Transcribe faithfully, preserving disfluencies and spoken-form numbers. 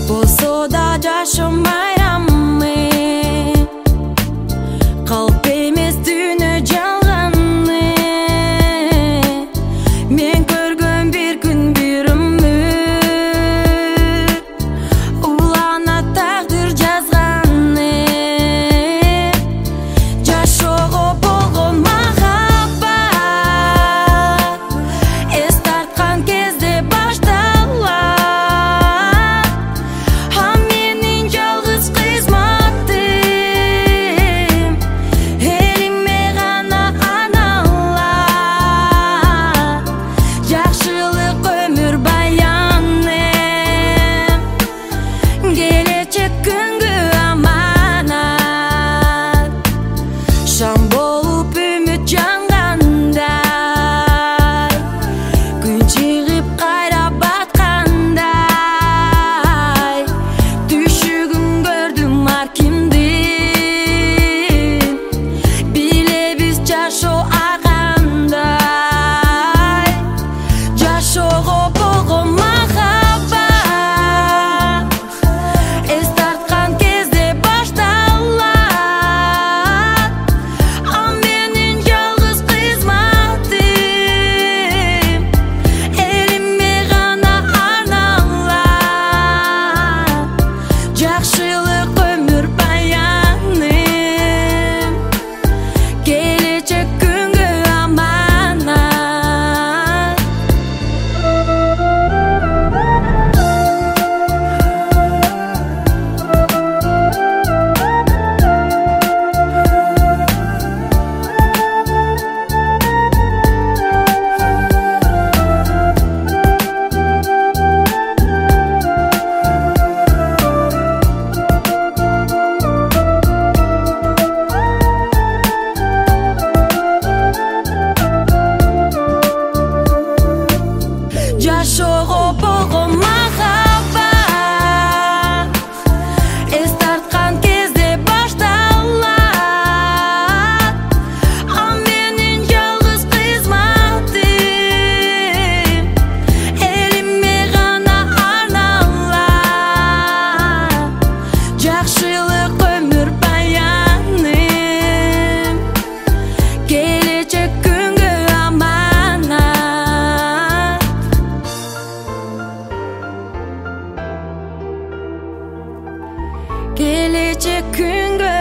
болсо да жашым байрам э. Калп эмес дүйнө жалган э. Мен көргөн бир күн бир өмүр улана тагдыр жазган э. Жашоого болгон махаббат эс тарткан кезде башталат. А менин жалгыз кызматым элиме гана арналат. Жакшылык өмүр баяным, келечек күнгө аманат. Шам болуп үмүт жангандай, күн чыгып кайра баткандай. Түшүгүн көрдүм ар кимдин, билебиз жашоо ар кандай. Жашоого болгон махаббат эс тарткан кезде башталат. А менин жалгыз кызматым элиме гана арналат. Жакшылык өмүр баяным, келечек күнгө аманат. Жашоого болгон махаббат эс тарткан кезде башталат. А менин жалгыз кызматым элиме гана арналат. Жакшылык өмүр баяным, келечек күнгө аманат. Келечек күнгө